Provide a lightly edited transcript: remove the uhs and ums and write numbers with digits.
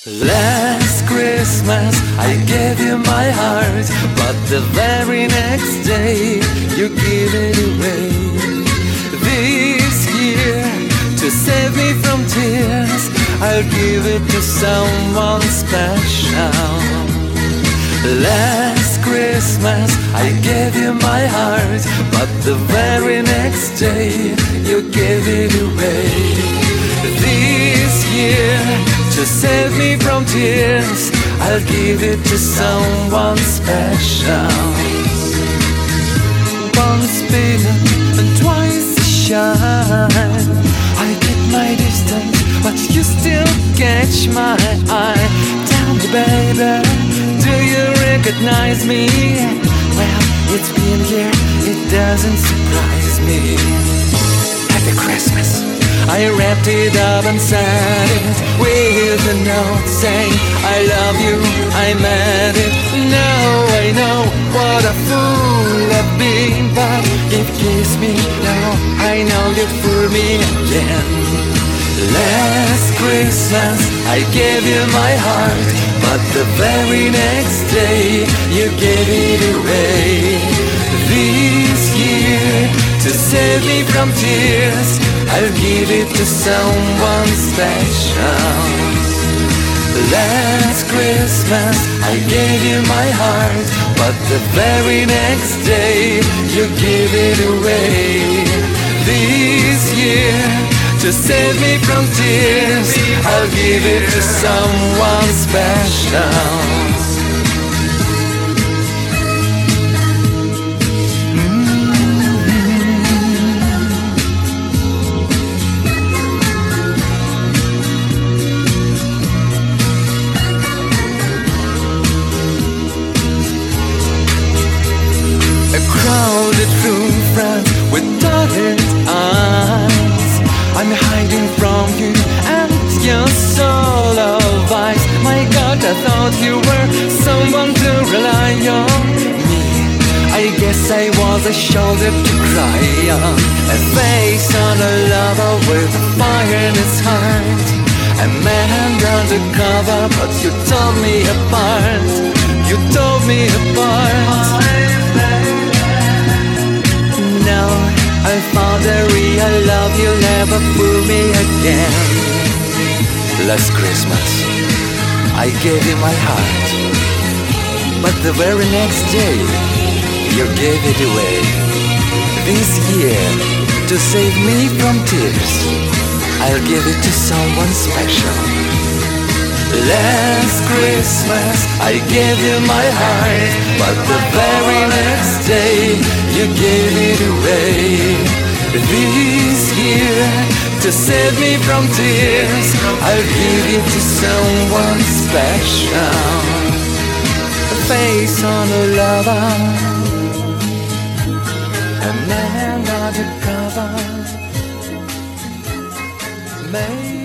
Last Christmas I gave you my heart, but the very next day you give it away. This year, to save me from tears, I'll give it to someone special. Last Christmas I gave you my heart, but the very next day you gave it away. This year, to save me from tears, I'll give it to someone special. Once bitten and twice shy, I keep my distance, but you still catch my eye. Tell me, baby, do you recognize me? Well, it's been a year, it doesn't surprise me. Happy Christmas. I wrapped it up and sent it with a note saying I love you, I meant it. Now I know what a fool I've been, but if you kiss me now, I know you fooled me again. Last Christmas I gave you my heart, but the very next day you gave it away. This year, to save me from tears, I'll give it to someone special. Last Christmas I gave you my heart, but the very next day you give it away. This year, to save me from tears, I'll give it to someone special. Crowded room front with tired eyes, I'm hiding from you and your soul of ice. My God, I thought you were someone to rely on. Me, I guess I was a shoulder to cry on, a face on a lover with a fire in his heart, a man undercover, but you tore me apart. You tore me apart. Now I found a real love, you'll never fool me again. Last Christmas I gave you my heart, but the very next day you gave it away. This year, to save me from tears, I'll give it to someone special. Last Christmas I gave you my heart, but the very next day you gave it away. This year, to save me from tears, I'll give it to someone special. A face on a lover, a man undercover. Maybe